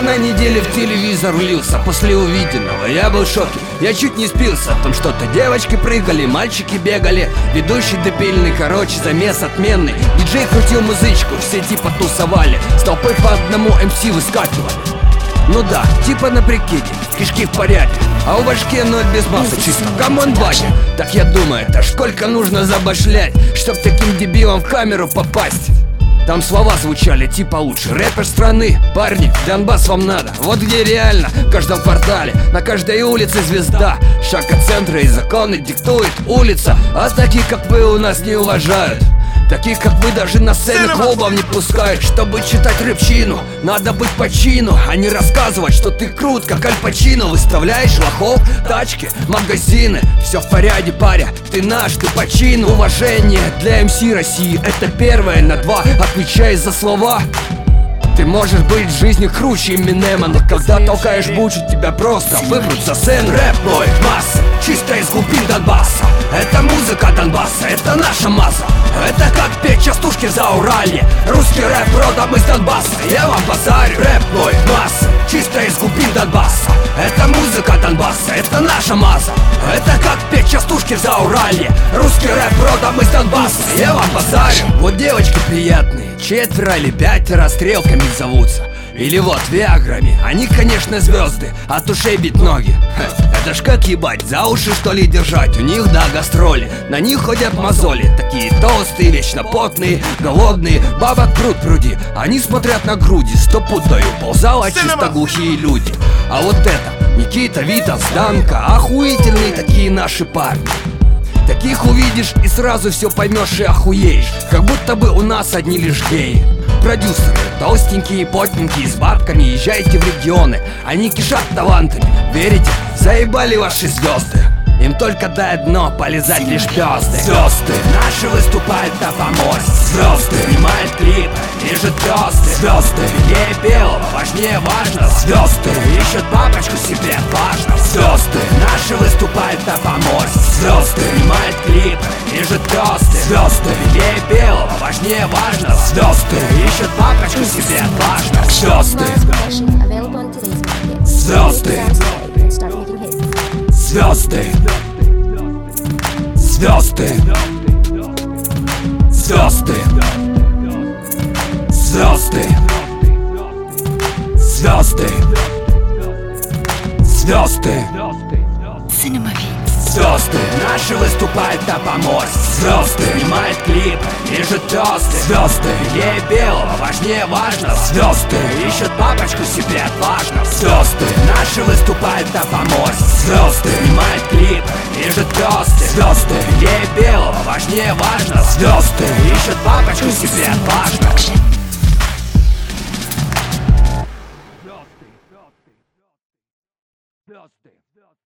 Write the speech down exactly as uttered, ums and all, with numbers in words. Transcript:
на неделе в телевизор влился. После увиденного я был в шоке, я чуть не спился. Там что-то девочки прыгали, мальчики бегали. Ведущий дебильный, короче, замес отменный. Диджей крутил музычку, все типа тусовали. С толпой по одному эм си выскакивали. Ну да, типа на прикиде, кишки в порядке, а у башки ноль без масла, чисто камон батя. Так я думаю, это сколько нужно забашлять, чтоб таким дебилом в камеру попасть. Там слова звучали типа лучше рэпер страны. Парни, Донбасс вам надо, вот где реально. В каждом квартале, на каждой улице звезда. Шаг от центра и законы диктует улица. А таких как вы у нас не уважают. Таких как вы даже на сцену клубов не пускают. Чтобы читать рэпчину, надо быть по чину, а не рассказывать, что ты крут, как Аль Пачино. Выставляешь лохов, тачки, магазины. Все в порядке, паря, ты наш, ты по чину. Уважение для эм си России, это первое на два. Отвечай за слова. Ты можешь быть в жизни круче Эминема, но когда толкаешь бучу, тебя просто выбрут за сцену. Рэп мой масса, чисто из глубин Донбасса. Это музыка Донбасса, это наша масса. Это как петь частушки за Уралье. Русский рэп родом из Донбасса, я вам базарю. Рэп мой масса, чисто из глубин Донбасса. Это музыка Донбасса, это наша масса. Это как петь частушки за Уралье. Русский рэп родом из Донбасса, я вам базарю. Вот девочки приятные, четверо или пятеро стрелками зовутся. Или вот виаграми, они, конечно, звезды, от ушей бить ноги. Ха, это ж как ебать, за уши что ли держать? У них, да, гастроли, на них ходят мозоли. Такие толстые, вечно потные, голодные, бабок пруд пруди. Они смотрят на груди, сто пуд даю, ползала чисто глухие люди. А вот это, Никита, Витас, Данка, охуительные такие наши парни. Таких увидишь и сразу все поймешь и охуеешь. Как будто бы у нас одни лишь геи. Продюсеры, толстенькие, потненькие, с бабками, езжайте в регионы. Они кишат талантами, верите? Заебали ваши звезды. Им только дай дно, полезать лишь звезды. Звезды наши выступают на помосте. Звезды снимают клипы, лежат звезды. Звезды ей белого, важнее важно. Звезды ищут папочку себе, важно. Звезды наши выступают на помосте. Звезды снимают клипы, лежат звезды. Звезды ей белого, важнее важно. Звезды ищут папочку себе, важно. Звезды. Звезды. Звезды. Звезды. Звезды. Звезды. Звезды. Звезды. Звезды наши выступают на помосте. Звезды снимают клипы, лежат звезды. Звезды ей белого, важнее важно. Звезды ищут папочку себе, важно. Звезды наши выступают на помосте. Звезды снимают клипы, лежат звезды. Звезды ей белого, важнее важно. Звезды ищут папочку себе, важно. Звезды.